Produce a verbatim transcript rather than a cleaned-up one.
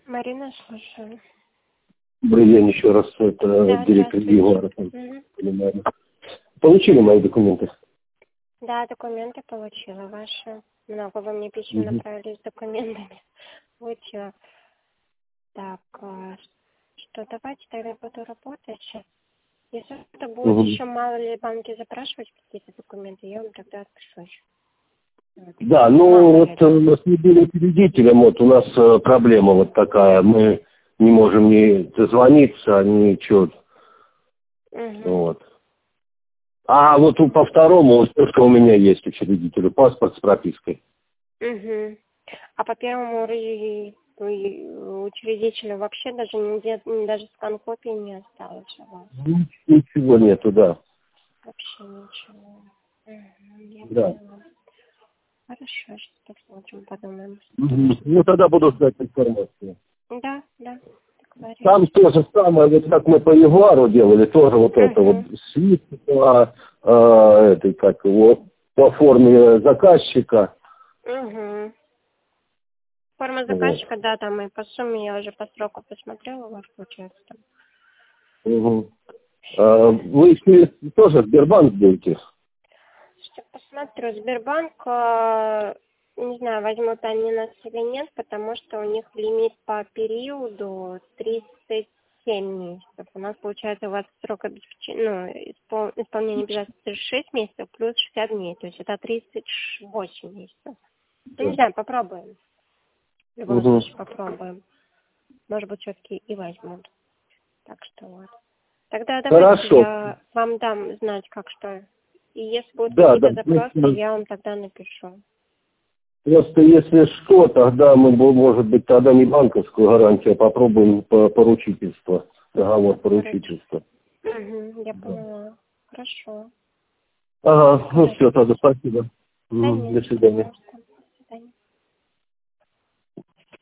Марина, слушаю. Добрый день еще раз. Это Да, директор Егора. угу. Получили мои документы? Да, документы получила ваши. Много вы мне писем Угу. направили с документами. Получила. Так, а, что, давайте тогда буду работать сейчас. Если это будет Угу. еще мало ли банки запрашивать какие-то документы, я вам тогда отпишу еще. Вот. Да, ну Мало вот у нас не было учредителем, вот у нас э, проблема вот такая. Мы не можем ни дозвониться, ничего. Угу. Вот. А вот у- по второму, вот то, что у меня есть учредителю, паспорт с пропиской. Угу. А по первому и- и учредителю вообще даже нигде, даже скан копии не осталось у вас? Ничего нету, да. Вообще ничего. Угу, я Да. поняла. Хорошо, сейчас посмотрим, подумаем. Мгм. Ну тогда буду ждать информацию. Да, да, договорились. Там то же самое, вот как мы по Ягуару делали, тоже вот это вот Угу. свит по, э, этой, как его, по форме заказчика. Угу. Форма Вот. заказчика, да, там и по сумме я уже по сроку посмотрела, у вас получается там. Мгм. А вы через- тоже Сбербанк будете? Сейчас посмотрю, Сбербанк, э, не знаю, возьмут они нас или нет, потому что у них лимит по периоду тридцать семь месяцев. У нас получается у вас срок обеспечения, ну, испол- исполнения обязательств тридцать шесть месяцев плюс шестьдесят дней, то есть это тридцать восемь месяцев. Ну, не знаю, попробуем. В любом Угу. случае попробуем. Может быть, все-таки и возьмут. Так что вот. Тогда давайте Хорошо. я вам дам знать, как что. И если будут Да, да. какие-то запросы, Просто, я вам тогда напишу. просто если что, тогда мы, бу- может быть, тогда не банковскую гарантию, а попробуем по поручительство. Договор поручительства. Угу, я поняла. Хорошо. Ага, ну все, Договорились. тогда спасибо. Да Мгм. До нет, свидания.